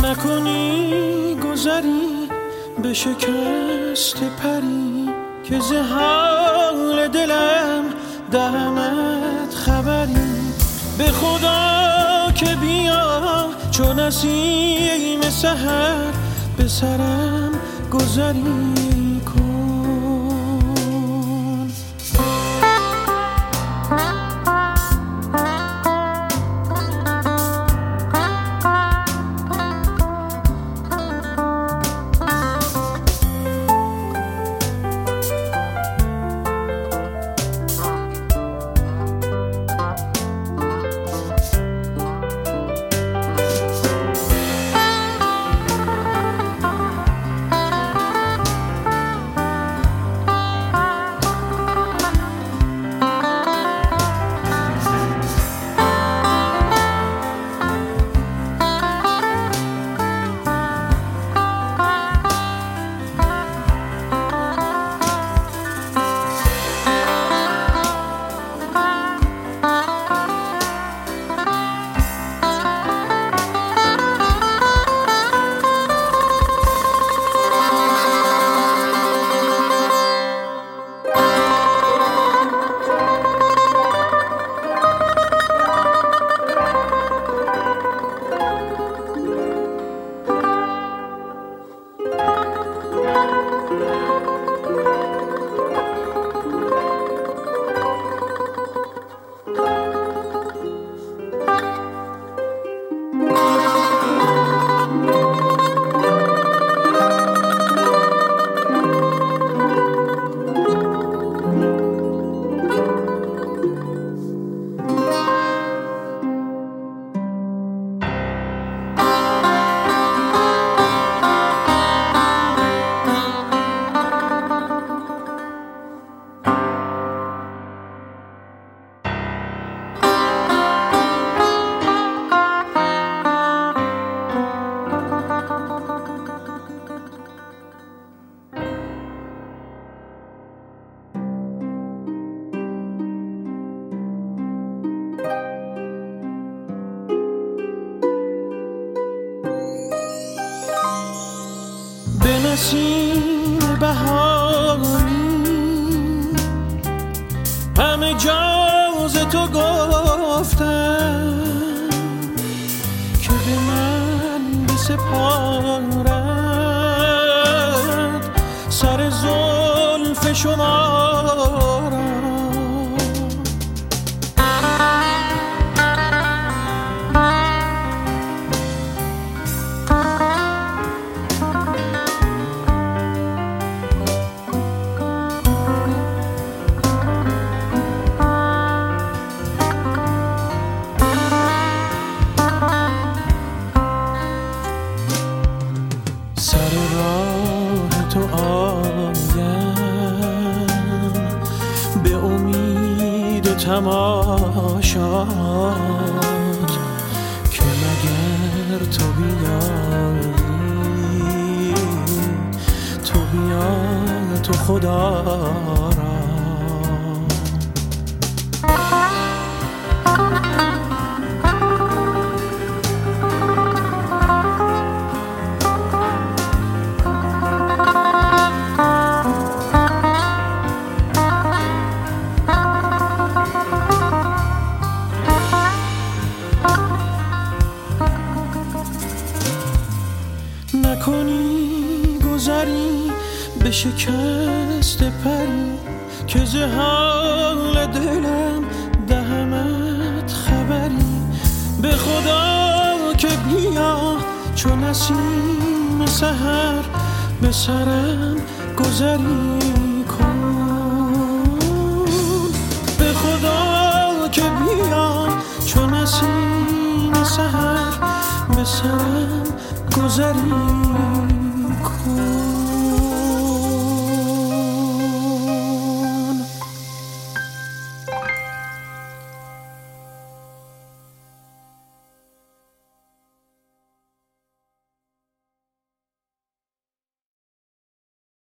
نکنی گذری به شکست پری که ز حال دلم دهمت خبری. به خدا که بیا چون نسیم سحر به سرم گذری کن. به نسیم بهاری همه جا ز تو گفتم که به من بسپارد سر زلف شما را. راه تو آیم به امید تماشات که مگر تو بیایی تو بیا تو خدا را. نکنی گذری به شکست پری که ز حال دلم دهمت خبری. به خدا که بیا چون نسیم سحر به سرم گذری کن. به خدا که بیا چون نسیم سحر به سرم گذری